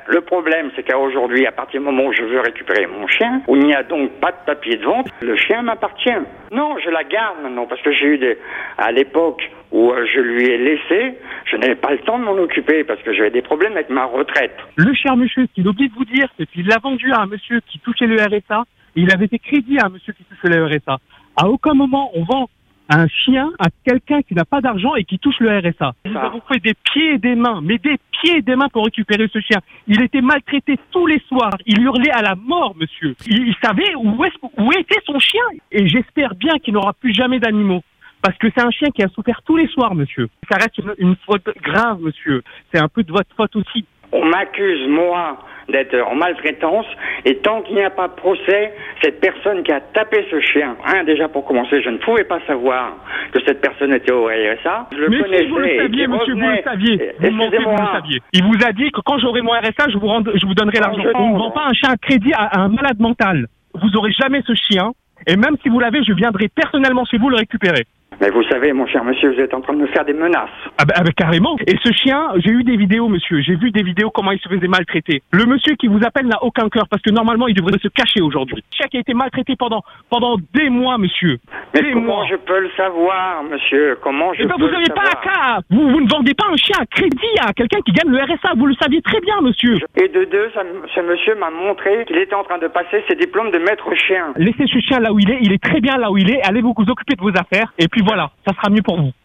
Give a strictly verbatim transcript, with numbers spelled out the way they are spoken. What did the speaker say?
Le problème, c'est qu'aujourd'hui, à partir du moment où je veux récupérer mon chien, où il n'y a donc pas de papier de vente, le chien m'appartient. Non, je la garde maintenant, parce que j'ai eu des... À l'époque où je lui ai laissé, je n'avais pas le temps de m'en occuper, parce que j'avais des problèmes avec ma retraite. Le cher monsieur, ce qu'il oublie de vous dire, c'est qu'il l'a vendu à un monsieur qui touchait le R S A, et il avait fait crédit à un monsieur qui touchait le R S A. À aucun moment, on vend un chien à quelqu'un qui n'a pas d'argent et qui touche le R S A. Nous avons fait des pieds et des mains, mais des pieds et des mains pour récupérer ce chien. Il était maltraité tous les soirs. Il hurlait à la mort, monsieur. Il, il savait où, est, où était son chien. Et j'espère bien qu'il n'aura plus jamais d'animaux. Parce que c'est un chien qui a souffert tous les soirs, monsieur. Ça reste une, une faute grave, monsieur. C'est un peu de votre faute aussi. On m'accuse, moi, d'être en maltraitance, et tant qu'il n'y a pas de procès, cette personne qui a tapé ce chien, hein, déjà pour commencer, je ne pouvais pas savoir que cette personne était au R S A. Je le Mais connaissais. si vous le saviez, monsieur, revenait. vous le saviez. Vous mentez, vous le saviez. Il vous a dit que quand j'aurai mon R S A, je vous, rend, je vous donnerai l'argent. On ne vend pas un chien à crédit à, à un malade mental. Vous n'aurez jamais ce chien, et même si vous l'avez, je viendrai personnellement chez vous le récupérer. Mais vous savez, mon cher monsieur, vous êtes en train de me faire des menaces. Ah bah, ah bah carrément. Et ce chien, j'ai eu des vidéos, monsieur. J'ai vu des vidéos comment il se faisait maltraiter. Le monsieur qui vous appelle n'a aucun cœur parce que normalement, il devrait se cacher aujourd'hui. Le chien qui a été maltraité pendant pendant des mois, monsieur. Mais des comment mois. je peux le savoir, monsieur? Comment je Eh ben, peux vous le n'avez pas savoir? à cas. Vous, vous ne vendez pas un chien à crédit à quelqu'un qui gagne le R S A. Vous le saviez très bien, monsieur. Et de deux, ça, ce monsieur m'a montré qu'il était en train de passer ses diplômes de maître chien. Laissez ce chien là où il est. Il est très bien là où il est. Allez vous occuper de vos affaires. Et puis voilà, ça sera mieux pour vous.